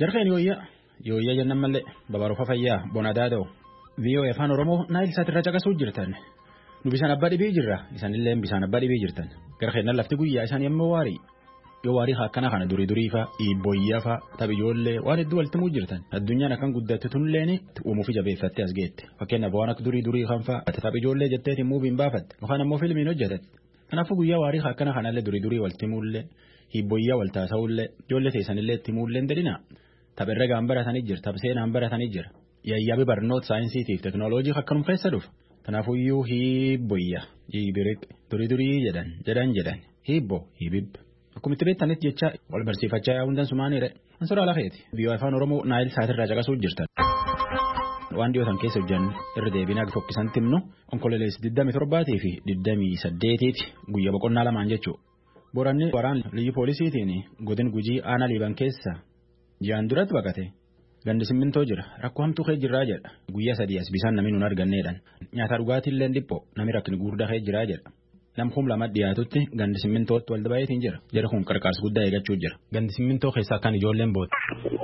Jarqeen yooyyaa jennan malee babaruufa fayyaa bonadaadoo VOA afaan Oromoo naayil saatirra caqasuu jirtan nu bisaan abbaa dhibii jirra isaanillee bisaan abbaa dhibii jirtan garqeennan lafti guyyaa isaan yemmuu yoo waarii akkana kana durii fa iibboyyaa taphijoollee waan hedduu waltimuu jirtan addunyaan akkan guddatte tunilleen uumuufi jabeeffatte as geette fakkeenyaaf waan akka durii kan fa'a taphijoollee jetteetiin muuviin baafatte yookaan ammoo fiilmiin hojjetate kanaafuu guyyaa waarii akkana kanallee durii waltimuullee iibboyyaa waltaasa'ullee ijoollee teessanillee ittimuullee dedina tapherra gaan baratanii jira tapseenaan baratanii jira yayyaabi barnoota saayinsiitiif teknooloojii akkanum keessa dhufa kanaafuyyuu hiibboyyaa hiibiriq durii jedhan hiibib. Akkumitti beektanitti jecha wal barsiifachaa yaa'uun sumaaniire ansora lafeeti biyya afaan Oromoo naayil saatirraa caqasuu jirtan. Waan dhiyootan keessa hojjannu irra deebiinaa fokkisantti himnu onkololees 27 fi 28 guyyaa boqonnaa lamaan jechuudha. Boranni waraan liyyi poolisiitiin godin gujii aanaa liiban keessa ji'aan duratti baqate gandi simmintoo jira rakkoo hamtuu kee jirraa jedha guyyaa 3 as bisaan namni nun arganneedhaan nyaata dhugaatiillee dhiphoo namni rakkini guddaa kee jiraa jedha. Namkum lama dhiyaatutti gandi simmintootti walda baay'eetiin jira. Jara kun qarqaarsa guddaa eeggachuu jira. Gandi simmintoo keessaa kan ijoolleen boota.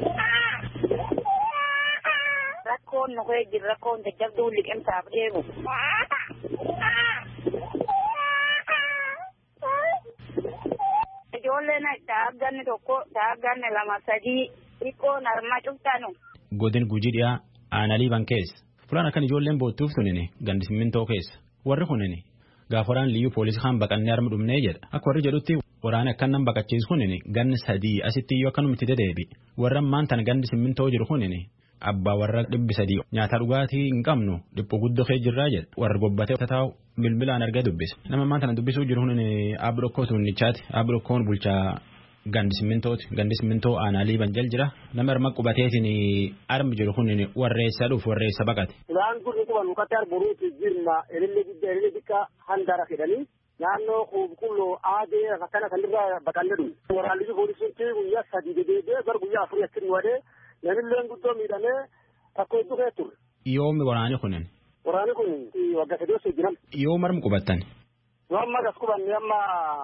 Rakkoon nu kee jira rakkoon jajjabduu liqimsaaf deemu. Ijoolleen daagganni tokko daagganni 2-3 xiqqoon harma cuftanu. Godin gujii dhiyaa aanaa liiban keessa. Fulaan akkan ijoolleen boottuuf tunini gandi simmintoo keessa. Warri kunini. Gaafa waraan liyyuu poolisii kan baqannee harma dhumnee jedha akka warri jedhutti waraana akkan nan baqachiisu kunini ganni 3 asitti iyyuu akkanumatti dedeebi warra maantan gandi simmintoo jiru kunini abbaa warra 300 nyaata dhugaatii hin qabnu dhiphoo guddoo kee jirraa jedha warra gobbatee taa'u bilbilaan argaa dubbisa nama maantan dubbisuu jiru kunini abdokoo tunnichaati abdokoon bulchaa gandi simmintoo aanaa liiban jal jira nama harma qubateetiin armi jiru kunini warreessa dhuuf warreessa baqate. Isaan kun quban mukatar buruuti jirma elillee dikka handara fedhanii naannoo qulqulluu aadee akkana kanirraa baqannee dhufu. Waraanni poolisiitti guyyaa 3 dedeebee gara guyyaa 4 achiin wadee namillee guddoo miidhamee rakkoo hedduu keessa ture. Yoommi waraanni kunin? Waraanni kun waggaa 3 jiran. Yoo marmu qubattan? Yoo amma gas qubanne amma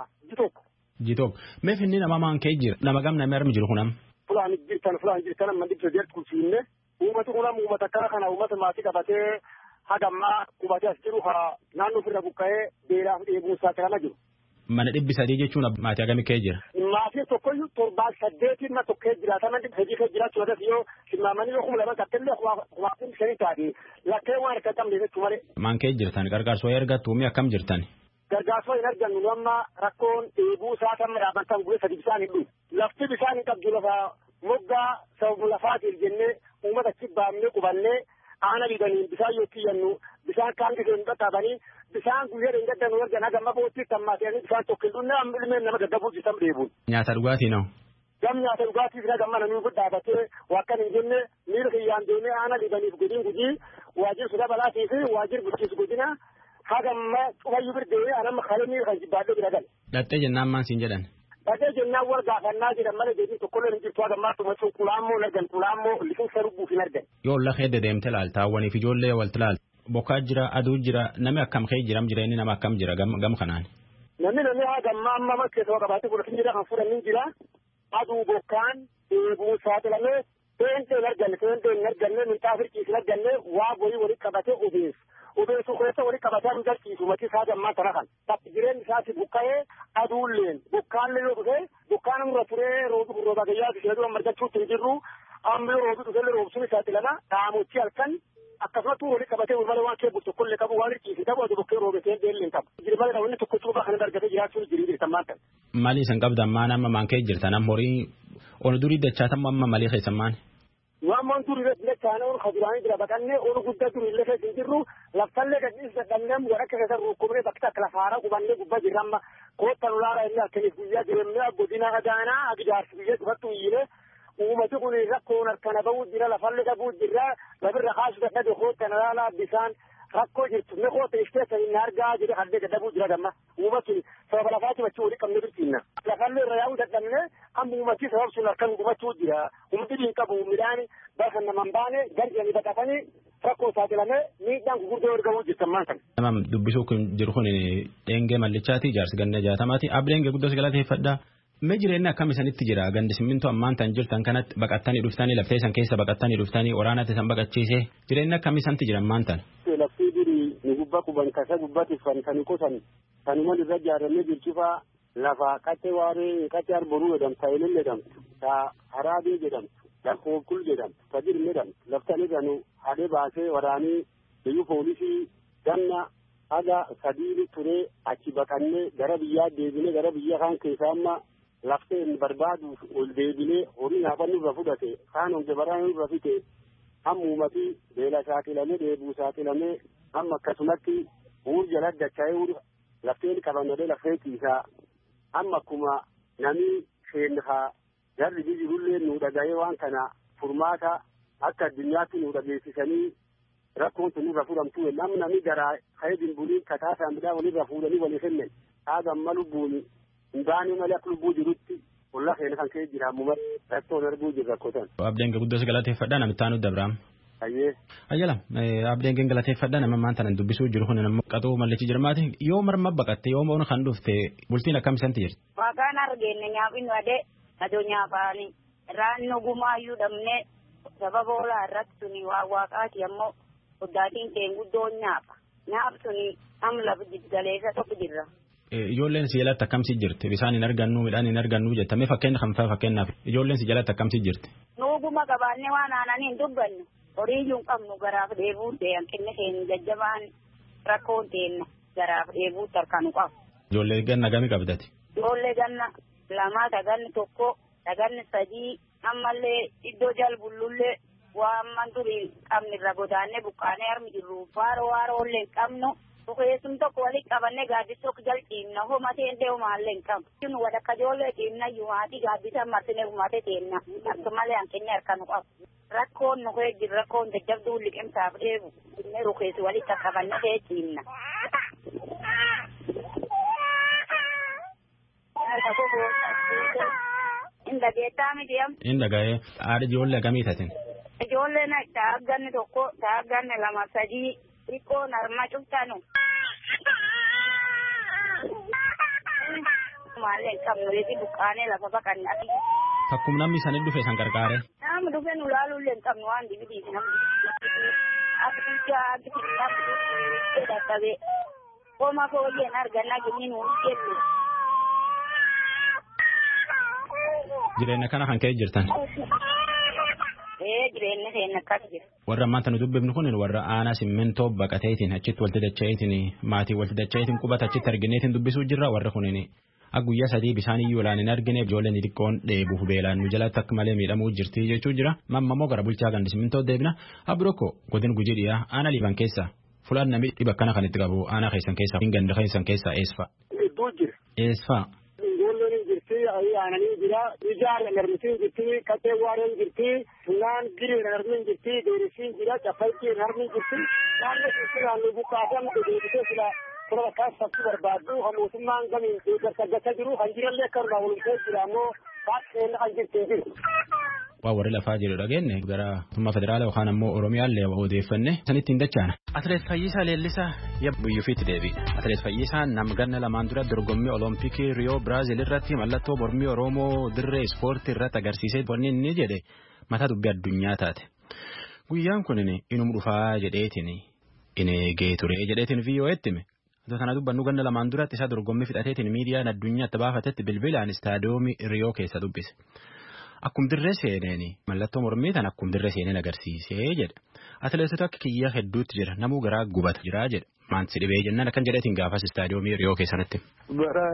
Jitook mee finni nama maan kee jira nama gam namni armi jiru kunam. Fulaan jirtan amma dhibba jeetu kulfiinne uummati kunam uummata akkana kana uummata maatii qabatee hagammaa qubatee as jiru naannoo ofirra buqqa'ee beelaaf dheebuun saaxilama jiru. Mana 300 jechuun maatii hagamii kee jira. Maatii tokkoyyuu 7-8 na tokkee jiraatama hojii kee jiraachuu irratti yoo simmaamanii yoo lama qaxxillee kumaafin shanii taate lakkee waan harka qabne jechuu malee. Maan kee jirtan gargaarsoo ergattuu mi akkam jirtan? Gargaarsoo hin argannu amma rakkoon dheebuu isaa tamma dhaabbatan guyyaa 3 bisaan hin dhufu. Lafti bisaan hin qabdu lafa moggaa sababu lafaatiif jennee uummata achi baafnee qubannee aana liibaniin bisaan yoo kiyyannu bisaan kaan gisee hin qaqqabanii bisaan guyyaa hin gaddannu argan hagamma boottii tammaatanii bisaan tokko hin dhunne amma ilmeen nama gaggabuu jisam dheebuun. Nyaata dhugaatii noo? Gam nyaata dhugaatiif hagamma namni dhaabatee wakkan hin jenne miira kiyyaan deemee aana liibaniif godin gujii waajjir suda balaatii fi waajjir bulchiinsa godina hagamma cufayyuu birdeewee anamma kalanii kan jibbaadhee bira gale. Dhattee jennaan maan siin jedhan? Dhattee jennaan wal gaafannaa jedhan malee deebii tokkollee hin jirtu hagammaa tumachuun qulaammoo argan qulaammoo liqinsa rubbuuf hin argan. Yoo lafa edda deemte laaltaa waniif ijoollee walti laalta. Bokkaa jira aduu jira nami akkam kee jiram jira inni nama akkam jira gam kanaan. Namni hagammaa amma keessa qabaatee godhatin jira kan fuudhanii jira aduu bokkaan deebuu saaxilamee seentee hin arganne minxaa firqiis hin arganne waa boyii walitti qabatee obeessu. Obeessu keessa walitti qabatee hin garsiisu matii isaa gammaa kana kan. Bakki jireenyi isaatti buqqa'ee aduulleen bokkaallee yoo dhufe bokkaan irra turee rooba gayyaa ishee margachuutti hin jirru amma yoo roobi dhufellee roobsuun saaxilama dhaamochi halkan akkasumatti walitti qabatee malee waan keebbu tokkollee qabu waan hirkiisi qabu aduu bokkee roobetee deellee hin qabu. Jiri malee namni tokko cuuba kana argatee jiraachuun jirtan maal Maalii san qabdan maan amma maan kee jirtan amma horii on durii dachaatan amma malii keessan maan? Waan durii dachaalee on kaduraanii jira baqannee on guddaa durii illee keessa hin jirru laftallee gadhiis dadhabnee wadhakka keessa rukkubnee bakka akka lafaara qubannee gubbaa jirra amma koottan ulaara inni akkaniif guyyaa jireenyaa godina adaanaa agidaarsi biyyee dhufattu iyyine uummati kun rakkoon harkana bahuu jira lafallee dhabuu jira labirra kaasu dadhabe koottan ulaalaa bisaan rakkoo jirtu ne koota ishteessa hin argaa jedhe haldee dadhabuu jira gamma uummati sababa lafaati machuu walii qabne birtiinna lafallee irra yaa'uu dadhabne amma uummati sabab sun harkan gubachuu jira uummati hin qabu midhaani bakka naman baane garjanii baqatanii rakkoo saaxilamee miidhaan gurguddoo ergamuu jirtan maan kan. Nama dubbisuu kun jiru kun dheengee mallichaati jaarsi ganna jaatamaati abdeengee guddoo galateeffadha Mee jireenya akkam isanitti jira gandi simmintoo ammaan tan jirtan kanatti baqattanii dhuftanii laftee san keessa baqattanii dhuftanii waraanatti san baqachiisee jireenya akkam isanitti jira ammaan tan. Laftii duri ni gubbaa kuban kasa gubbatti kan kutan kanuma irra jaaramee jirchifaa lafa qaccee waaree qaccee arboruu jedhamtu ta'elin jedhamtu ta haraabee jedhamtu lakkoofkul jedhamtu tajir jedhamtu laftanii kanu hadee baasee waraanii biyyu poolisii ganna haga sadii turee achi baqannee gara biyyaa deebinee gara biyya kaan keessaa amma lafteen barbaaduuf ol deebinee horii nyaafannuu irra fudhate kaan honge baraanuu irra fite hammuumati beela saaxilamee deebuu saaxilamee amma akkasumatti uur jala dacha'ee lafteen qabannolee lafee ciisaa amma akkuma namni seenhaa jarri jirullee nu dhaga'ee waan kana furmaata akka addunyaatti nu dhageessisanii rakkoon sun irra fudhamtu namni garaa ka'ee dimbulii kataa saamidhaa walirra fuudhanii walii kennan haagamma lubbuuni Ndaani malee akka lubbuu jirutti walaa keenya kan ka'ee jira ammoo rakkoon arguu jirra kotan. Abdeen guddoos galateeffadhaa namitti aanu dabraam. Ayyee. Ayyala abdeen galateeffadhaa nama maanta nan dubbisuu jiru kun nama qaxuu mallachi jirmaati yoo marma baqatte yoo moona kan dhufte bultiin akkam isanti jirti. Waaqaan argeenne nyaafin wadee adoo nyaafaani raannu gumaayyuu dhabnee sababa olaa irratti suni waaqaati ammoo oddaatiin keen guddoon nyaaf suni am lafa jiggaleessa tokko jirra. Ijoolleen si jalatti akkamsi jirti bisaan hin argannu midhaan hin argannu jettamee fakkeenya kan fakkeenyaaf ijoolleen si jalatti akkamsi jirti. Nuuguma qabaannee waan aananii hin dubbannu horii iyyuu hin qabnu garaaf deebuun ta'e hanqinni keenya jajjabaan rakkoon ta'enna garaaf deebuutti harkaan qabu. Ijoollee ganna gamii qabdati. Ijoollee ganna lamaa taganni tokko taganni sadii ammallee iddoo jalbullullee waan man durii qabni irra godaannee buqqaanee harmi jirru waaroo hin qabnu. Keessum tokko walitti qabannee gaaddisa jal ciimna homatee illee homaallee hin qabu. Kun wadakka ijoollee ciimna yuumaatii gaaddisa martinee uumatee teenna akka malee hanqinni harka nu qabu. Rakkoon nu kee jiru rakkoon jajjabduu liqimsaaf dheebu inni rukeessi walitti qabannee kee ciimna. Indageettaa miti am. Indaga'ee haadha ijoollee akkamii tatin? Ijoolleen taagganni tokko taagganni lama sadii. Iko narma cuftanu. Malee kamuleti bukaane lafa bakan ati. Takkum namni isaanii dhufe san gargaare. Namni dhufe nu laaluullee kamnu waan dibidi namni. Ati dadhabe. Koma fooyyeen arganna ginni nu jedhu. Jireenya kana kan ka'e jirtan. Jireenya keenya akkas jira. Warra ammaanta nu dubbifnu kun warra aanaa simmintoo baqateetiin achitti walti dacha'eetiin maatii walti dacha'eetiin qubata achitti argineetiin dubbisuu jirra warra kunin guyyaa sadii bishaan iyyuu olaan hin argine ijoolleen xixiqqoon dheebuuf beelaan nu jalatti akka malee miidhamuu jirti jechuu jira mammamoo gara bulchaa gandi simmintoo deebina abirokko godin gujii dhiyaa aanaa liiban keessa fulaan namni dhiba akkana kan itti qabu aanaa keessan keessa hin ganda keessan keessa eesfa. Iddoo jira. Eesfa. Ijoolleen jirti aananii jira ijaan agarmisiin jirti qaccee waareen jirti funaan giriin agarmiin jirti deerisiin jira caffaltiin harmiin jirti naannoo keessatti nu buqqaasan deebisee sila sura kaasatti barbaaddu mootummaan gamiin deeggarsa jiru kan jirallee akka irraa walumtee jira ammoo baay'een kan jirti jiru. Waa warri lafaa jiru dhageenye gara mootummaa federaalaa yookaan ammoo Oromiyaallee odeeffanne sanitti hin dachaana. Atileet Fayyisaa Leellisaa biyyuufiitti deebi'e. Atileet Fayyisaan nama ganna lamaan dura dorgommii Olompikii Riyoo Biraazil irratti mallattoo mormii Oromoo dirree ispoortii irratti agarsiisee wanni inni jedhe mataa dubbii addunyaa taate. Guyyaan kun inuma dhufaa jedheetiin in eegee ture jedheetiin VOA'tti hime. Iddoo kana dubbannu ganna lamaan duratti isaa dorgommii fixateetiin miidiyaan addunyaatti baafatetti bilbilaan istaadiyoomii Riyoo keessa dubbise. Akkum dirree seeneen mallattoo mormii tan akkum dirree seeneen agarsiisee jedhe. Atileetota akka kiyyaa hedduutti jira namuu garaa gubata jira jedhe. Maanti dhibee jennaan akkan jedheetiin gaafas istaadiyoomii Riyoo keessatti. Bara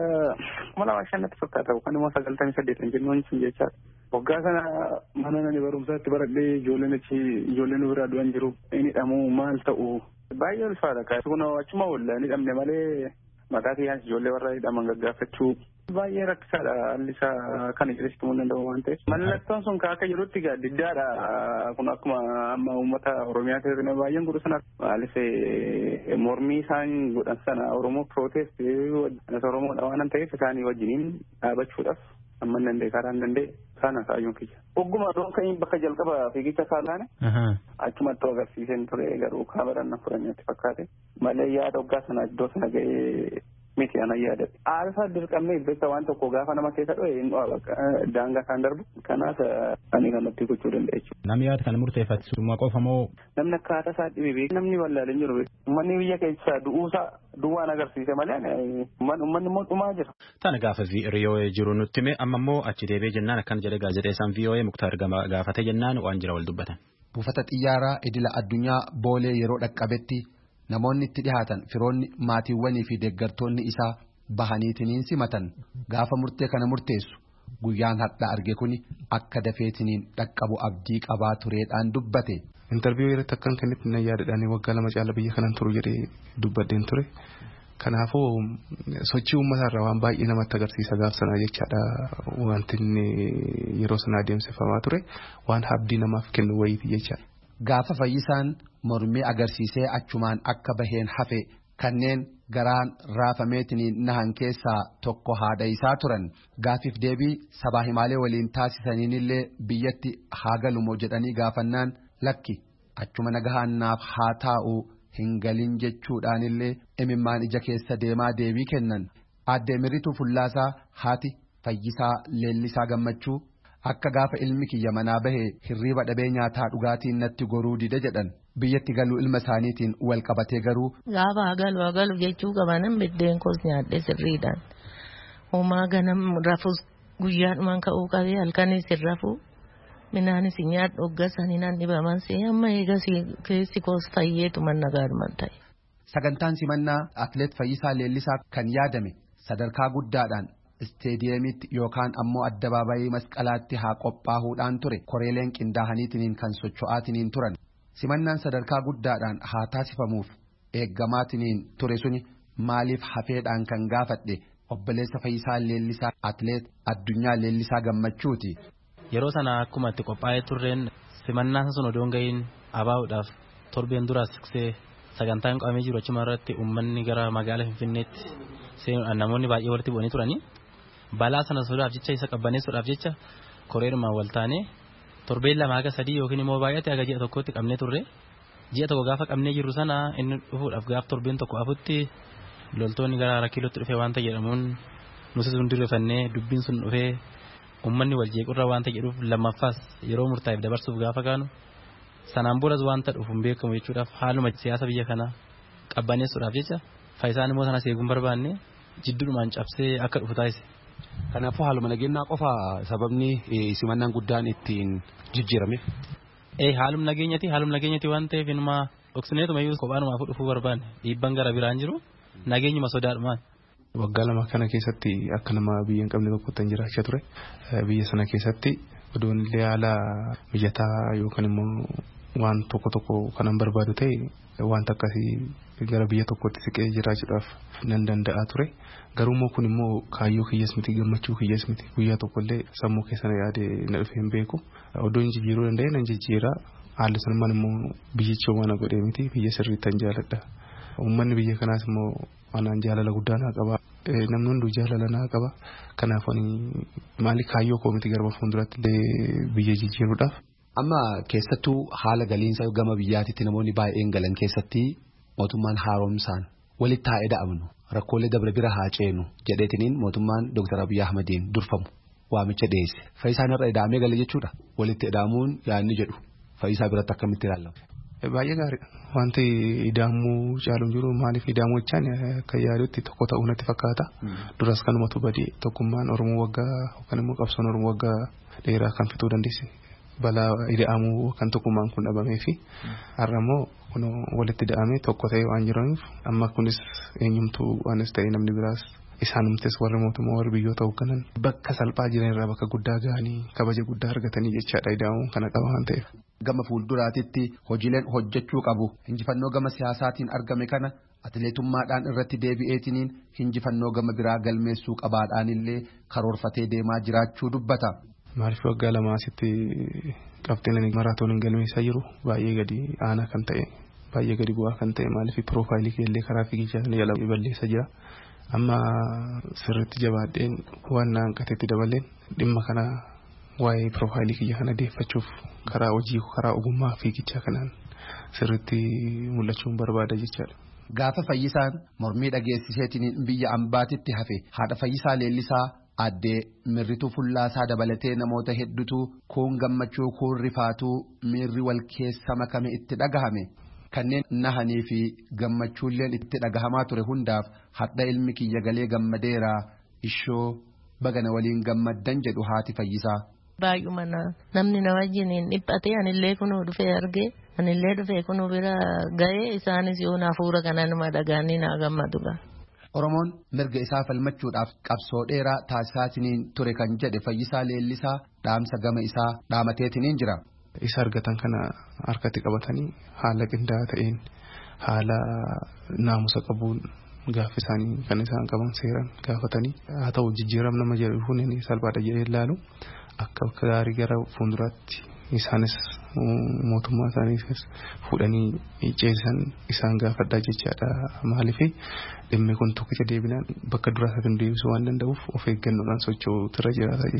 2005 fakkaata kan immoo 98 jennuun sun jechaadha. Waggaa kana mana nani barumsaatti baradhee ijoolleen biraa du'an jiru. Inni dhamuu maal ta'u baay'ee ulfaadha. Kun achuma oolla inni dhamne malee maqaa kiyyaan ijoollee warra hidhaman gaggaafachuu baay'ee rakkisaadha haalli isaa kana jedhesitti mul'atu danda'u waan ta'eef. Mallattoon sun akka jirutti diddaadha kun akkuma amma uummata Oromiyaa keessatti baay'een godhu sana maaliif mormii isaan godhan sana Oromoo protest Oromoodha waan ta'eef isaanii wajjiniin dhaabachuudhaaf amma hin danda'e karaa hin danda'e kana kaayyoon kiyya. Ogguma doonkaan bakka jalqaba fiigicha saalaane achumatti agarsiiseen ture garuu kaameraan na fudhannetti fakkaate malee yaada waggaa sana iddoo sana ga'ee miti ana yaada aarsaa dirqamee beekta waan tokko gaafa nama keessa dho'e hin dho'a daangaa kan darbu kanaaf ani kanatti gochuu danda'a jechuudha. Namni yaada kana murteeffatu qofa moo namni akkaataa isaa dhibee beeku namni wallaalee jiru uummanni biyya keessaa du'uusaa duwwaan agarsiise malee uummanni immoo dhumaa jira. Tana gaafa VOA jiru nutti hime amma immoo achi deebi'ee jennaan akkana jedhe gaazexeessaan VOA Muktaar gaafate jennaan waan jira wal dubbatan. Buufata xiyyaaraa idila addunyaa boolee yeroo dhaqqabetti namoonni itti dhihaatan firoonni maatiiwwanii fi deeggartoonni isaa bahaniitiniin simatan gaafa murtee kana murteessu guyyaan hadhaa arge kuni akka dafeetiniin dhaqqabu abdii qabaa tureedhaan dubbate. Interviyuu irratti akkan kennitti na yaadadhaan waggaa 2 caala biyya kanaan turu jedhee dubbadheen ture. Kanaafuu sochii uummatarraa waan baay'ee namatti agarsiisa gaaf sanaa jechaadha wanti yeroo sana adeemsifamaa ture waan abdii namaaf kennu wayiiti jechaadha. Gaafa fayyisaan mormii agarsiisee achumaan akka baheen hafe kanneen garaan raafameetiniin nahan keessaa tokko haadha isaa turan gaafiif deebii sabaa himaalee waliin taasisaniinillee biyyatti haa galumoo jedhanii gaafannaan lakki achuma nagahannaaf haa taa'u hin galin jechuudhaanillee imimmaan ija keessa deemaa deebii kennan aadde Mirituu Fullaasaa haati Fayyisaa Leellisaa Gammachuu akka gaafa ilmi kiyya manaa bahee hirriiba dhabee nyaataa dhugaatiin natti goruu dide jedhan biyyatti galuu ilma isaaniitiin wal qabatee garuu gaafa galu jechuu qabanan biddeen koos nyaadhe sirriidhaan homaa ganam rafus guyyaadhumaan ka'uu qabee halkanis hin rafuu minaanis nyaadhu hoggasanii nan dhibaman see amma eegas keessi koos fayyeetu manna gaadhuman ta'e. Sagantaan simannaa Atileet Fayyisaa Leellisaa kan yaadame sadarkaa guddaadhaan isteediyeemitti yookaan ammoo addabaabayii masqalaatti haa qophaa'uudhaan ture koreeleen qindaa'aniitiniin kan socho'aatiniin turan simannaan sadarkaa guddaadhaan haa taasifamuuf eeggamaatiniin ture suni maaliif hafeedhaan kan gaafadhe obboleessa Fayyisaa Leellisaa Atileet Addunyaa Leellisaa Gammachuuti. Yeroo sana akkuma itti qophaa'ee turreen simannaan sun odoon ga'iin abaa'uudhaaf torbeen duraas siqsee sagantaan qabamee jiru achuma irratti uummanni gara magaalaa Finfinneetti seenuudhaan namoonni baay'ee walitti bu'anii turanii balaa sana sodaaf jecha isa qabbaneessuudhaaf jecha koreerumaan wal taanee torbeen 2 haga 3 yookiin immoo baay'ate haga ji'a tokkotti qabnee turre ji'a tokko gaafa qabnee jirru sana inni dhufuudhaaf gaaf torbeen tokko afutti loltoonni gara Rakkilootti dhufee waanta jedhamuun nuti sun dirrefannee dubbiin sun dhufee uummanni wal jeequrra waanta jedhuuf lammaffaas yeroo murtaa'eef dabarsuuf gaafa kaanu sanaan boras waanta dhufu hin beekamu jechuudhaaf haaluma siyaasa biyya kanaa qabbaneessuudhaaf jecha Fayyisaan immoo sana seeguun barbaanne jidduudhumaan cabsee akka dhufu taasise. Kanaafuu haaluma nageenyaa qofa sababni simannaan guddaan ittiin jijjiirame. Haaluma nageenyati waan ta'eef inuma dhoksineetuma iyyuu kophaanuma dhufuu barbaanne dhiibbaan gara biraan jiru nageenyuma sodaadhumaan. Waggaa 2 kana keessatti akka nama biyya hin qabne tokkotti jiraachaa ture. Biyya sana keessatti odoon illee haala mijataa yookaan immoo waan tokko kanan barbaadu ta'e wanta akkasii gara biyya tokkotti siqee jiraachuudhaaf nan danda'a ture. Garuu immoo kun immoo kaayyoo kiyyaas miti gammachuu kiyyaas miti guyyaa tokkollee sammuu keessana yaade na dhufee hin beeku. Odoon jijjiiruu danda'e nan jijjiira. Haalli sanumaan immoo biyyicha waan godhee miti biyya sirriittan jaaladha. Uummanni biyya kanaas immoo anaan jaalala guddaa naa qaba. Namni hunduu jaalala naa qaba. Kanaaf maali kaayyoo koo miti gara fuulduraatti illee biyya jijjiiruudhaaf. Amma keessattuu haala galiinsa gama biyyaatitti namoonni baay'een galan keessatti mootummaan haaromsaan walitti haa eda'amnu rakkoolee dabre bira haa ceenu jedheetiniin mootummaan Dr. Abiy Ahmediin durfamu waamicha dhiyeesse. Fayyisaan irra eda'amee gale jechuudha. Walitti eda'amuun yaadni jedhu Fayyisaa biratti akkamitti ilaalamu? Baay'ee gaariidha. Wanti ida'amuu caaluun jiru maaliif ida'amuu jechaan akka yaadutti tokko ta'uu natti fakkaata. Duras kanumatu badii tokkummaan Oromoo waggaa yookaan immoo qabsoon Oromoo waggaa dheeraa kan fituu dandeesse. Balaa ida'amuu kan tokkummaan kun dhabamee fi har'a immoo kun walitti ida'amee tokko ta'ee waan jiraniif amma kunis eenyumtuu waanis ta'ee namni biraas isaanumtes warri mootummaa warri biyyoota hoogganan bakka salphaa jiran irraa bakka guddaa ga'anii kabaja guddaa argatanii jechaadha ida'amuun kana qaba waan ta'eef. Gama fuulduraatitti hojiileen hojjechuu qabu injifannoo gama siyaasaatiin argame kana atileetummaadhaan irratti deebi'eetiniin injifannoo gama biraa galmeessuu qabaadhaan illee karoorfatee deemaa jiraachuu dubbata. Maaliif waggaa 2 asitti qabxiin maraatooniin galmeessaa jiru baay'ee gadi aanaa kan ta'e baay'ee gadi bu'aa kan ta'e maaliif piroofaayilii keellee karaa fiigichaa jala balleessa jira. Amma sirriitti jabaadheen waan hanqateetti dabaleen dhimma kana waa'ee piroofaayilii kiyya kana deeffachuuf karaa hojii karaa ogummaa fiigichaa kanaan sirriitti mul'achuun barbaada jechaadha. Gaafa Fayyisaan mormii dhageessiseetiin biyya ambaatitti hafe haadha Fayyisaa Leellisaa addee Mirrituu Fullaasaa dabalatee namoota hedduutu kuun gammachuu kuun rifaatuu miirri wal keessa makame itti dhagahame. Kanneen nahanii fi gammachuulleen itti dhagahamaa ture hundaaf hadha ilmi kiyya galee gammadeera ishoo bagana waliin gammaddan jedhu haati Fayyisaa. Baay'uma namni na wajjiniin dhiphatee anillee kunuu dhufee argee anillee dhufee kunuu bira ga'ee isaanis yoo hafuura kana nama dhagaanii naa gammaduudha. Oromoon mirga isaa falmachuudhaaf qabsoo dheeraa taasisaatiniin ture kan jedhe Fayyisaa Leellisaa dhaamsa gama isaa dhaamateetiniin jira. Isa argatan kana harkatti qabatanii haala qindaa'aa ta'een haala naamusa qabuun gaafa isaanii kan isaan qaban seeran gaafatanii haa ta'u jijjiiram nama jedhu hundi salphaadha jedhee ilaalu akka gaarii gara fuulduraatti isaanis mootummaa isaaniis fuudhanii ceesisan isaan gaafadhaa jechaadha. Maaliif dhimmi kun tokkicha deebinaan bakka duraa isaa kan deebisuu waan danda'uuf of eeggannoodhaan socho'uutu jiraata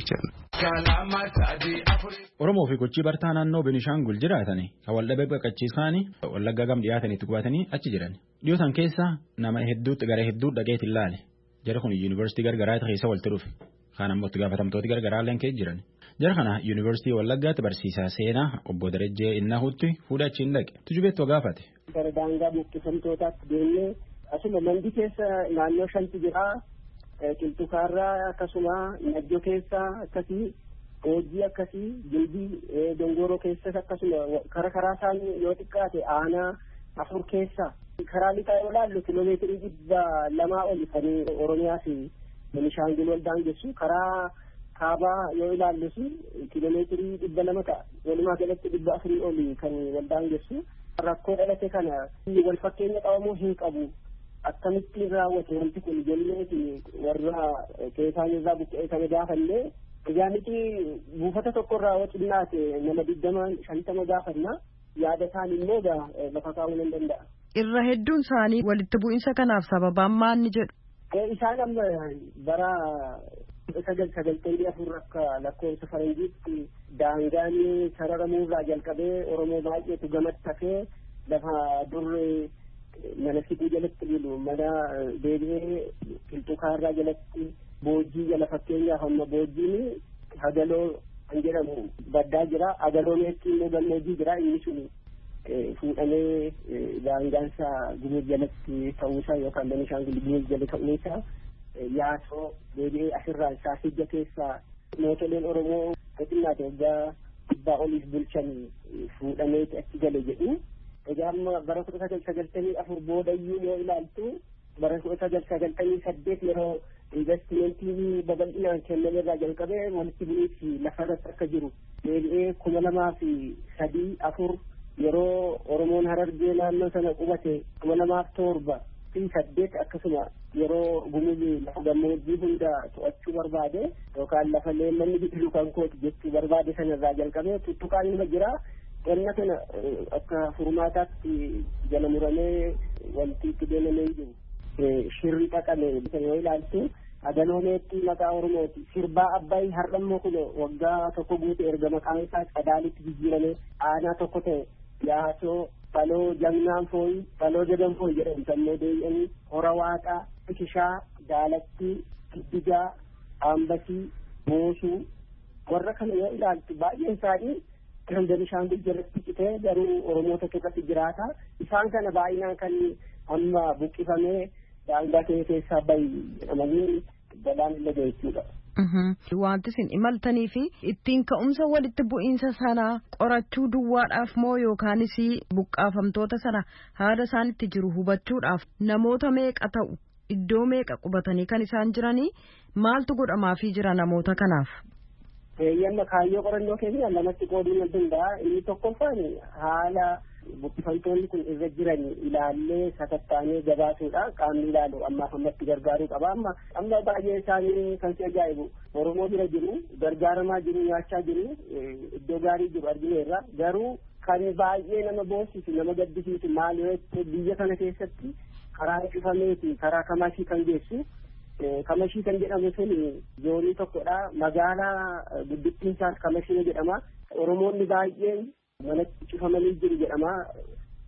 jechaadha. Oromoo fi gochii bartaa naannoo Benishaangul jiraatanii kan waldhabee baqachiisaanii wallaggaa gam dhiyaataniitti qubatanii achi jiran. Dhiyootan keessa nama hedduutti gara hedduu dhaqeetti ilaale. Jara kun yuunivarsiitii gargaraa keessa walitti dhufe. Kaan ammoo itti gaafatamtooti gargaraa illee keessa jiran. Jara kana yuunivarsiitii wallaggaatti barsiisaa seenaa obbo Darajjee Innahuutti fuudhachiin dhaqe. Tujubeettoo gaafate. Gara daangaa buqqifamtootaatti deemnee asuma mandi keessa naannoo shanti jira. Qilxukaarraa akkasuma Najjo keessa akkasii. Hojii akkasii jilbii dongoroo keessas akkasuma karaa isaanii yoo xiqqaate aanaa 4 keessa karaa lixaa yoo ilaallu kiiloomeetirii 200 oli kan Oromiyaa fi Benishaangul wal daangessu karaa kaabaa yoo ilaallus kiiloomeetirii 200 ta'a walumaa galatti 400 oli kan wal daangessu rakkoo dhalate kana wal fakkeenya qabamuu hin qabu akkamittiin raawwate wanti kun jenneeti warra keessaan irraa buqqee kana gaafallee. Egaaniti buufata tokkorraa yoo xinnaate nama 20-50 gaafannaa yaada isaanii immoo lafa kaa'uu hin danda'a. Irra hedduun isaanii walitti bu'iinsa kanaaf sababaan maal ni jedhu? Isaan amma bara 1994 akka lakkoofsa faranjiitti daangaan sararamuurraa jalqabee Oromoo baay'eetu gamatti hafee lafa durre mana siquu jalatti bilu mana deebi'ee qilxukaarraa jalatti. Boojii jala fakkeenyaaf amma boojiin hagaloo kan jedhamu baddaa jira. Hagaloo meexxii immoo gammoojjii jira. Inni sun fuudhamee daangaansaa gumur jalatti ta'uusaa yookaan Benishaangul gumur jala ta'uusaa yaasoo deebi'ee asirraan saasijja keessaa mootoleen Oromoo xixiqqaate waggaa 100 oliif bulchan fuudhamee achi gale jedhu. Egaa amma bara 1994 boodayyuu yoo ilaaltu bara 1998 yeroo investimentii babal'inaan kennamerraa jalqabee walitti bu'iinsi lafarratti akka jiru deebi'ee 2003-4 yeroo Oromoon Harargee naannoo sana qubate 2007 fi 8 akkasuma yeroo gumuzi lafa gammoojjii hunda to'achuu barbaade yookaan lafa leemmanni biqilu kan kooti jechuu barbaade sanarraa jalqabee tuttuqaan nima jira. Wanna kana akka furmaataatti jala muramee wanti itti deemamee jiru. Shirri dhaqame yoo ilaaltu agaloomeetti maqaa Oromooti. Sirbaa Abbaay har'ammoo kun waggaa tokko guute erga maqaan isaa Qadaalitti jijjiirame aanaa tokko ta'e yaasoo faloo jagnaan fooyi faloo jagan fooyi jedhamu sammuu deebi'anii hora waaqaa Tikishaa Daalatti Giddigaa Ambasii Moosuu warra kana yoo ilaaltu baay'een isaanii kan Benishaangul jalatti citee garuu Oromoota keessatti jiraata. Isaan kana baay'inaan kan amma buqqifamee daangaa keessaa bahi jedhamanii balaan illee jechuudha. Wanti isin imaltanii fi ittiin ka'umsa walitti bu'iinsa sanaa qorachuu duwwaadhaaf moo yookaanis buqqaafamtoota sana haala isaan itti jiru hubachuudhaaf namoota meeqa ta'u iddoo meeqa qubatanii kan isaan jiranii maaltu godhamaafii jira namoota kanaaf? Yamma kaayyoo qorannoo keenya lamatti qooduu ni danda'a. Inni tokkoffaan haala buqqifamtoonni kun irra jiran ilaallee sakattaanee gabaasuudha. Qaamni ilaalu ammaaf ammatti gargaaruu qaba. Amma baay'ee isaanii kan si ajaa'ibu Oromoo bira jiru, gargaaramaa jiru, nyaachaa jiru, iddoo gaarii jiru argineerra. Garuu kan baay'ee nama boosisu, nama gaddisiisu maal yoo biyya kana keessatti karaa cufameeti karaa kamashii kan geessu. Kamashii kan jedhamu sun zoonii tokkodha. Magaalaa guddittiin isaas Kamashii jedhama. Oromoonni baay'een manatti cufamanii jiru jedhama.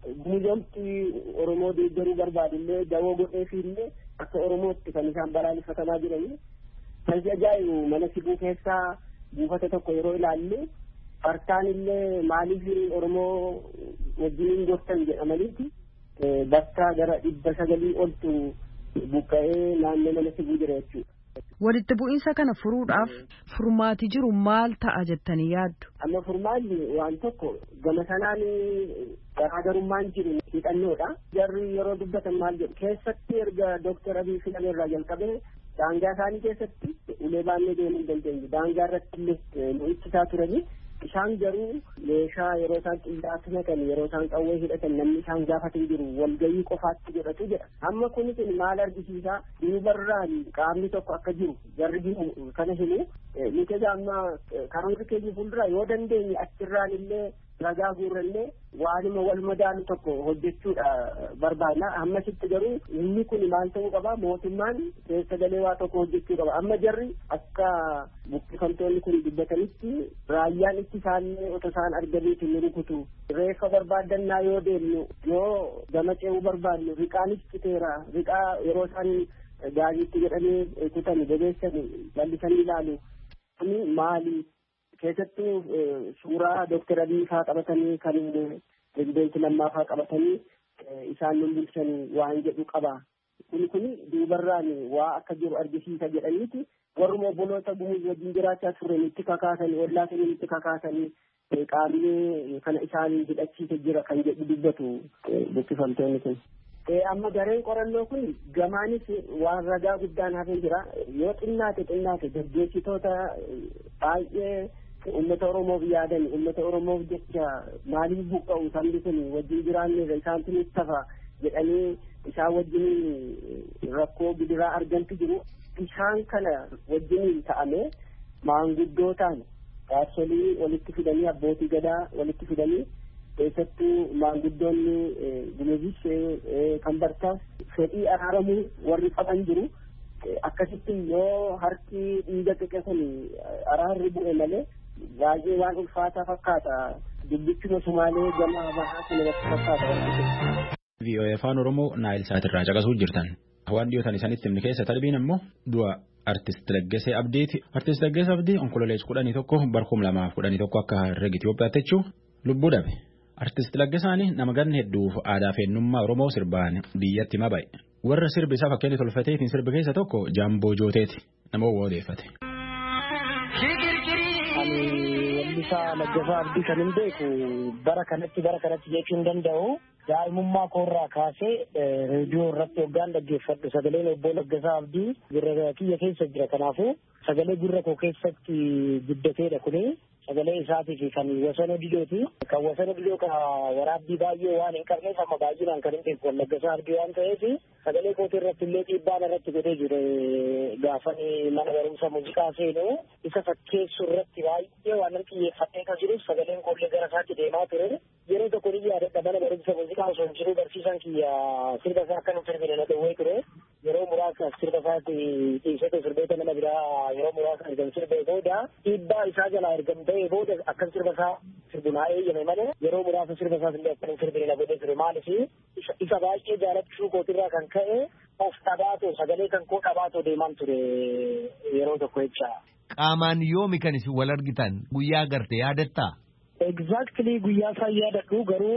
Gumuzomti Oromoo deeggaruu barbaadillee dawoo godheefiillee akka Oromootti kan isaan balaaleffatamaa jiranii. Kan ajaa'ibu mana sibuu keessaa buufata tokko yeroo ilaallu fartaan illee maaliif Oromoo wajjin gortan jedhamaniiti bakka gara 900 oltu buqqa'ee naannoo mana sibuu jira jechuudha. Walitti bu'iinsa kana furuudhaaf furmaati jiru maal ta'a jettanii yaaddu? Amma furmaanni waan tokko gama sanaan garaagarummaan jiru hidhannoodha. Jarri yeroo dubbatan maal jedhu keessatti erga Dooktar Abiy filameerraa jalqabee daangaa isaanii keessatti ulee baannee deemuu hin dandeenye. Daangaa irratti illee nu ibsisaa turani. Isaan garuu meeshaa yeroo isaan qindaa'aa hidhatan yeroo isaan qawwee hidhatan namni isaan gaafatan jiru walgayii qofaatti godhatu jedha. Amma kunis maal argisiisaa duubarraan qaamni tokko akka jiru jarri jiru kana himu nuti amma karoora keenya fuuldura yoo dandeenye achirraan illee ragaa guurrannee waanuma wal madaalu tokko hojjechuudha barbaadna. Ammasitti garuu inni kun maal ta'uu qaba mootummaan keessa galee waa tokko hojjechuu qaba. Amma jarri akka buqqifamtoonni kun dubbatanitti raayyaan itti isaanii otoo isaan arganiiti nu rukutu. Reeffa barbaadannaa yoo deemnu yoo gama ce'uu barbaadnu riqaanis citeera. Riqaa yeroo isaan gaariitti jedhanii kutan jabeessani bal'isanii ilaalu. Kuni maali? Keessattuu suuraa Dooktar Abiy faa qabatanii kan pirezidaantii Lammaa faa qabatanii isaan nun bulchanii waan jedhu qaba. Kuni duubarraan waa akka jiru argisiisa jedhaniiti warruma obboloota Gumuz wajjin jiraachaa turan itti kakaasanii ollaa sanii itti kakaasanii qaamni kana isaan hidhachiise jira kan jedhu dubbatu buqqifamtoonni kun. Amma gareen qorannoo kun gamaanis waan ragaa guddaan hafee jira. Yoo xinnaate gaggeessitoota baay'ee uummata Oromoof yaadan uummata Oromoof jecha maaliif buqqa'u sabni kun wajjin jiraanneerra isaantu nutti tafa jedhanii isaan wajjin rakkoo gidiraa argantu jiru. Isaan kana wajjin ta'ame maanguddootaan jaarsolii walitti fidanii abbootii gadaa walitti fidanii keessattuu maanguddoonni Gumuzis kan bartaas fedhii araaramuu warri qaban jiru. Akkasitti yoo harki dhiiga xiqqee kun araarri bu'e malee baay'ee waan ulfaataa fakkaata. Dubbichuma Sumaalee gama bahaa kun irratti fakkaata. VOA Afaan Oromoo Naayil Saatirraa caqasuu jirtan. Waan dhiyootan isanitti himni keessa talbiin immoo du'a Artist Laggasee Abdiiti. Artist Laggasee Abdii onkololees 11 barkum 2011 akka herrega Itoophiyaatti jechuun lubbuu dhabe. Artist Laggasaanii nama ganna hedduuf aadaa fi eenyummaa Oromoo sirbaan biyyatti maba'e. Warra sirbi isaa fakkeenya tolfateetiin sirbi keessa tokko Jaamboo Jooteeti nama odeeffate. Wallisaa Laggasaa Abdii kan hin beeku bara kanatti jechuu hin danda'u. Daa'imummaa koorraa kaasee reediyoo irratti hoggaan dhaggeeffadhu sagaleen obbo Laggasaa Abdii gurra kiyya keessa jira. Kanaafuu sagalee gurra koo keessatti guddateedha kuni. Sagalee isaatii fi kan Wasanoo Didooti. Kan Wasanoo Didoo kan waraabbii baay'ee waan hin qabneef amma baay'inaan kan hin beeku Laggasaa Abdii waan ta'eef sagalee kootii irratti illee dhiibbaan irratti godhee jire gaafani mana barumsa muuziqaa seenu isa fakkeessu irratti baay'ee waan hin xiyyeeffannee kan jiruuf sagaleen koollee gara isaatti deemaa ture. Yeroo tokko ni yaadadha mana barumsa muuziqaa osoo hin jiru barsiisaan kiyya sirba isaa akka hin sirbine na dhowwee ture. Yeroo muraasa sirba isaatti dhiisee sirboota nama biraa yeroo muraasa ergan sirbee booda dhiibbaa isaa jalaa ergan ta'ee booda akkan sirba isaa sirbu naa eeyyame malee yeroo muraasa sirba isaas illee akka hin sirbine na godhee ture. Maaliif isa baay'ee jaalachuu kootirraa kan ka'e of dhabaatoo sagalee kan koo dhabaatoo deemaan ture yeroo tokko jecha. Qaamaan yoomi kan isin wal argitan guyyaa garte yaadattaa? Exactly guyyaa isaa yaadadhu garuu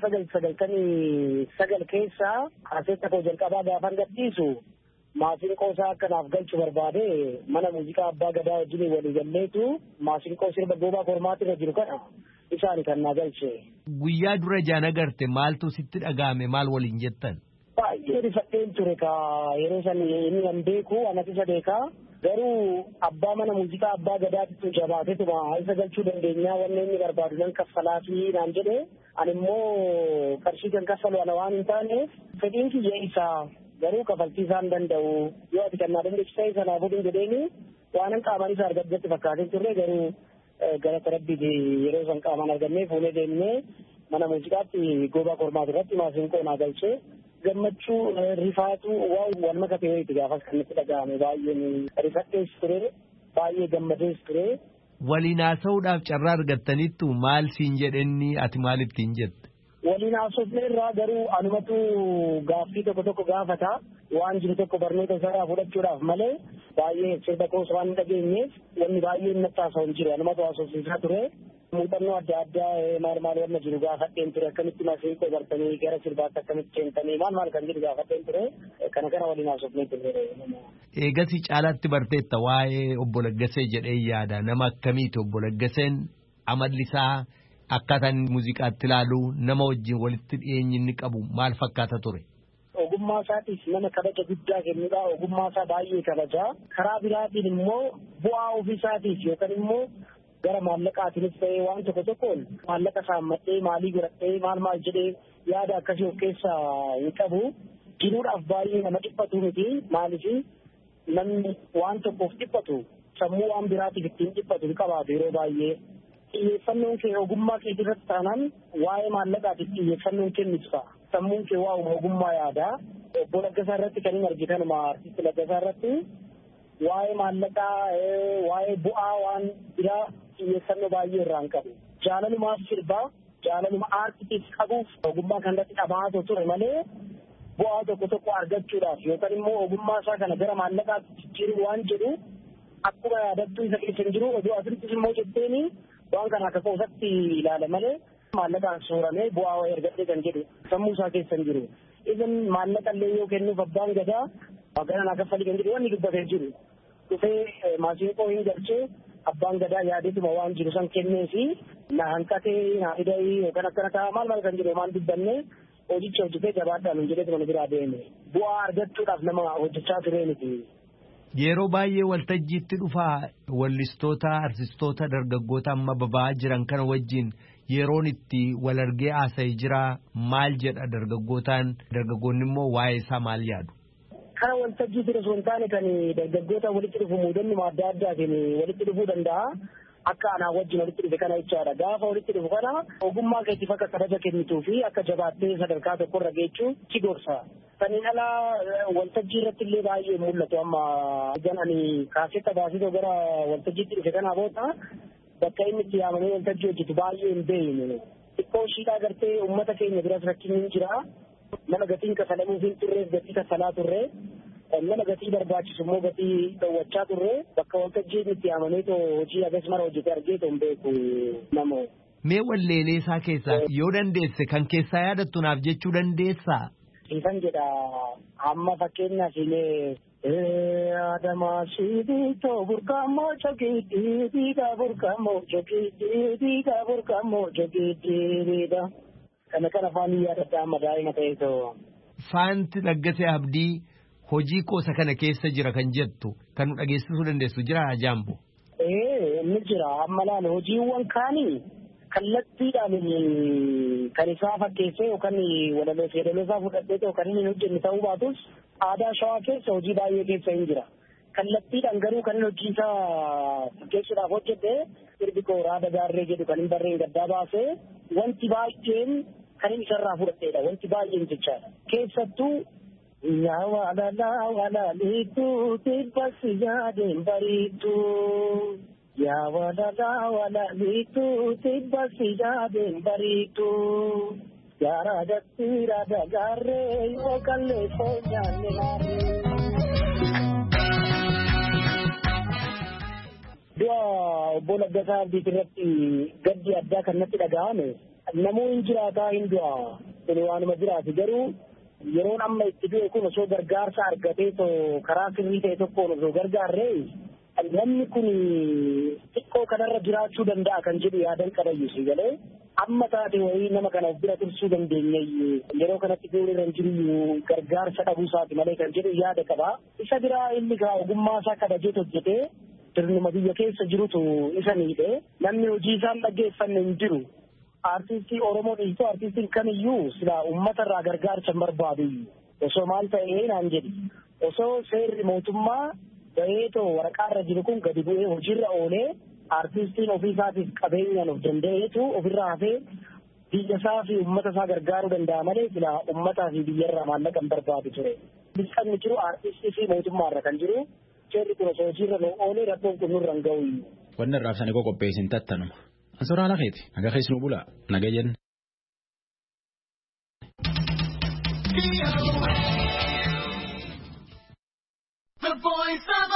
999 keessaa kaaseetta koo jalqabaa gaafan gadhiisu maasinqoo isaa akkanaaf galchu barbaade mana muuziqaa abbaa gadaa wajjin walii galleetu maasinqoo sirba goobaa kormaatti irra jiru kana isaani kan naa galche. Guyyaa dura jaan agarte maaltu sitti dhaga'ame maal waliin jettan? Baay'ee rifadheen ture ka yeroo san inni nan beeku anas isa beekaa. Garuu abbaa mana muuziqaa abbaa gadaatitti jabaatetuma isa galchuu dandeenyaa wanne inni barbaadu nan kaffalaa fi naan jedhe ani immoo qarshii kan kaffalu ana waan hin taaneef fedhiin kiyya isaa garuu kafaltii isaa hin danda'u yoo ati kan naa dandeessisa isa naa godhin jedheeni waanan qaamaan isa argaddetti fakkaatee turre garuu gara rabbiiti yeroo san qaamaan argannee fuunee deemnee mana muuziqaatti goobaa kormaati irratti maasinqoo naa galchee. Gammachuu rifaatu waan wal makatee wayiiti gaafas kan itti dhaga'ame baay'een rifadhees ture baay'ee gammadees ture. Waliin haasa'uudhaaf carraa argattaniittu maal siin jedhenni ati maal ittiin jette? waliin haasofne irraa garuu anumatu gaaffii tokko gaafata waan jiru tokko barnoota isaa fudhachuudhaaf malee baay'ee sirba koos waan hin dhageenyeef wanni baay'een natti haasa'u hin jiru anumatu haasofsiisaa ture. Muuxannoo adda addaa maal wanna jiru gaafadheen ture akkamitti masiiqoo bartanii gara sirbaatti akkamitti seentanii maal kan jedhu gaafadheen ture kana waliin haasofnee ture. Eegasii caalaatti barteetta waa'ee obbo Laggasee jedhee yaada nama akkamiiti obbo Laggaseen amallisaa akkaataan muuziqaatti ilaalu nama wajjin walitti dhiyeenyi inni qabu maal fakkaata ture? Ogummaa isaatiif nama kabaja guddaa kennudha. Ogummaa isaa baay'ee kabaja. Karaa biraatiin immoo bu'aa ofii isaatiif yookaan immoo gara maallaqaatiinis ta'ee waan tokkoon maallaqa saammadhee maalii godhadhee maal jedhee yaada akkasii of keessaa hin qabu. Jiruudhaaf baay'ee nama dhiphatu miti. Maaliif namni waan tokkoof dhiphatu sammuu waan biraatiif ittiin dhiphatu hin qabaatu yeroo baay'ee. Xiyyeeffannoon kee ogummaa kee irratti taanaan waa'ee maallaqaatiif xiyyeeffannoon kennitu ta'a. Sammuun kee waa'uma ogummaa yaadaa. Obbo Laggasaa irratti kan hin argitanuma artisti Laggasaa irratti waa'ee maallaqaa waa'ee bu'aa waan biraa xiyyeeffannoo baay'ee irraa hin qabu. Jaalalumaaf sirbaa jaalaluma aartiitiif qabuuf ogummaa kanarratti dhabaatoo ture malee bu'aa tokko argachuudhaaf yookaan immoo ogummaa isaa kana gara maallaqaatti jijjiiruu waan jedhu akkuma yaadattuu isa keessa hin jiru oduu asirrattis immoo jetteeni waan kana akka qoosatti ilaala malee maallaqaan sooramee bu'aa wayii argadhee kan jedhu sammuu isaa keessa hin jiru. Isin maallaqa illee yoo kennuuf abbaan gadaa magaalaan akka falii kan jedhu wanni dubbatee jiru. Dhufee maasiinqoo hin galchee abbaan gadaa yaadeetuma waan jiru san kennee fi na hanqatee na fidee yookaan akkana ta'a maal kan jedhu waan dubbanne hojicha hojjetee gabaadhaan hin jedheetuma nu biraa deeme. Bu'aa argachuudhaaf nama hojjechaa turee miti. Yeroo baay'ee waltajjiitti dhufaa wallistoota artistoota dargaggoota amma baba'aa jiran kana wajjin yeroon itti wal argee haasa'ee jira maal jedha dargaggoonni immoo waa'ee isaa maal yaadu? Kana waltajjiitti osoo hin taane kan dargaggoota walitti dhufu muudannuma adda addaatiin walitti dhufuu danda'a. Akka anaa wajjin walitti dhufe kana jechaadha. Gaafa walitti dhufu kana ogummaa keetiif akka kabaja kennituu fi akka jabaattee sadarkaa tokkorra geechuu si gorsa. Saniin alaa waltajjii irratti illee baay'ee mul'atu amma ani kaasetta baasitoo gara waltajjiitti dhufe kanaa booda bakka inni itti yaamamee waltajjii hojjetu baay'ee hin beekne. Xiqqoo shiidhaa gartee uummata keenya biras rakkinni hin jira. Nama gatiin kafalamuuf hin turreef gatii kafalaa turre. Nama gatii barbaachisu immoo gatii dhowwachaa turre. Bakka waltajjiin itti yaamamee hojii agas mara hojjete argee hin beeku namoo. Mee walleelee isaa keessaa yoo dandeesse kan keessaa yaadattu naaf jechuu dandeessaa? Ifan jedha amma fakkeenyaaf illee Adamaa sibiitoo burqamoo jogiitii diidaa burqamoo jogiitii diidaa burqamoo jogiitii diidaa. Kana afaan yaadadha amma daa'ima ta'eetoo. Faanti Laggasee Abdii hojii qoosa kana keessa jira kan jettu kan nu dhageessisuu dandeessu jira Jaambo? Inni jira amma laala hojiiwwan kaanii kallattiidhaan kan isaa fakkeessee yookaan walaloo fedhaloo isaa fudhadhee yookaan inni hojjenne ta'uu baatus aadaa shawaa keessa hojii baay'ee keessa hin jira. Kallattiidhaan garuu kan inni hojii isaa fakkeessuudhaaf hojjete sirbi raada gaarree jedhu kan hin barreen gaddaa baasee wanti baay'een kan inni isarraa fudhadheedha. Wanti baay'een jechaadha. Keessattuu yaa walaliituu tibbasi yaadeen bariituu. Yaa walaliituu tibbasi yaadeen bariituu. Yaa raada gaarree yoo kallee foonyaanne naarree. Du'a obbo Laggasaa Abdii irratti gaddi addaa kan natti dhaga'ame namuu hin jiraataa hin du'a kun waanuma jiraatu garuu yeroon amma itti du'e kun osoo gargaarsa argatee karaa sirrii ta'e tokkoon osoo gargaarree namni kun xiqqoo kanarra jiraachuu danda'a kan jedhu yaadan qabayyu si galee amma taate wayii nama kana of bira tursuu dandeenya yeroo kanatti du'uun irra hin jiru gargaarsa dhabuu isaati malee kan jedhu yaada qaba. Isa biraa inni gaa ogummaa isaa kabajee hojjetee sirnuma biyya keessa jirutu isa miidhe namni hojii isaan dhaggeeffanne hin jiru. Artistii Oromoo dhiisuu artistiin kamiyyuu silaa uummatarraa gargaarsa hin barbaadu. Osoo maal ta'ee naan jedhi. Osoo seerri mootummaa baheetoo waraqaarra jiru kun gadi bu'ee hojiirra oolee artistiin ofii isaatiif qabeenyaan of danda'eetu ofirraa hafee biyya isaa fi uummata isaa gargaaruu danda'a malee silaa uummataa fi biyyarraa maallaqa hin barbaadu ture. Bilqanni jiru artistii fi mootummaarra kan jiru. Seerri kun osoo hojiirra nu oolee rakkoon kun nurra hin ga'u. Wanni irraa ibsanii qopheessin tattanuma. Ansoraa lafeeti nagaa keessi nu bulaa nagaa jenna. VOA.